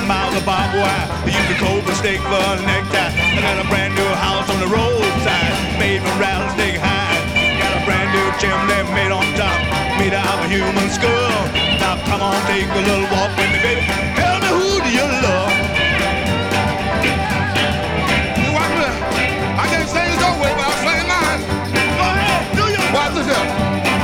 miles of barbed wire. They used a cobra stick for a necktie. I got a brand new house on the roadside, made from rattlesnake hide. Got a brand new chimney made on top, made out of a human skull. Now come on, take a little walk with me, baby. Tell me, who do you love? I can't sing it your way, but I'll sing mine. Go ahead, do your Watch this here.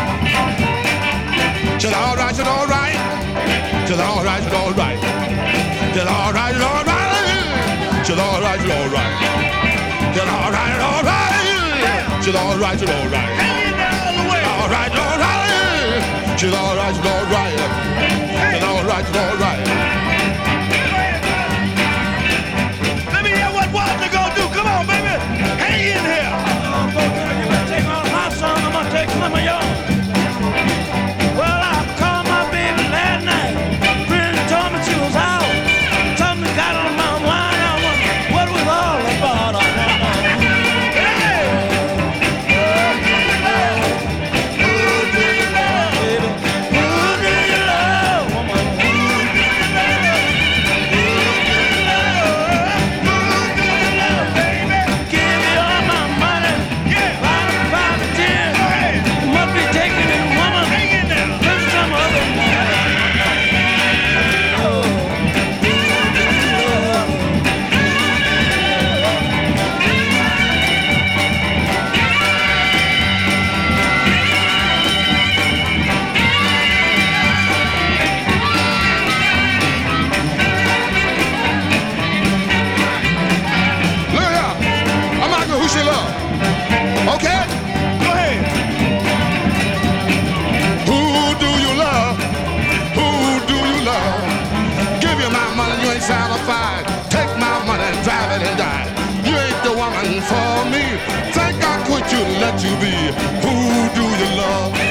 She's all right, she's all right. She's all right, she's all right. She's all right, she's all right. She's all right, she's all right. She's all right, she's all right. She's all right, she's all right. All right, all right. She's all right, she's all right. She's all right, she's all right. Let me hear what Walter gonna do. Come on, baby. Hang in here. You better take all my song, I'm gonna take some of yours. Well, I called my baby last night. Really told me she was out. Told me got on my mind. I wonder what it was all about. Okay? Go ahead. Who do you love? Who do you love? Give you my money, you ain't satisfied. Take my money and drive it and die. You ain't the woman for me. Think I quit you and let you be. Who do you love?